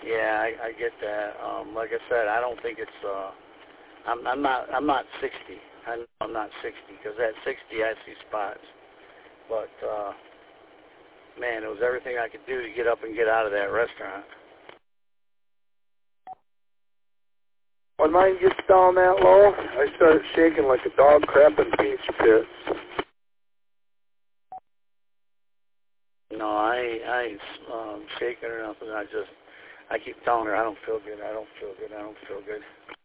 Yeah, I get that. Like I said, I don't think it's. I'm not 60. I know I'm not 60 because at 60 I see spots. But man, it was everything I could do to get up and get out of that restaurant. When mine gets down that low, I start shaking like a dog crapping peach pits. No, I ain't shaking or nothing. I keep telling her I don't feel good. I don't feel good. I don't feel good.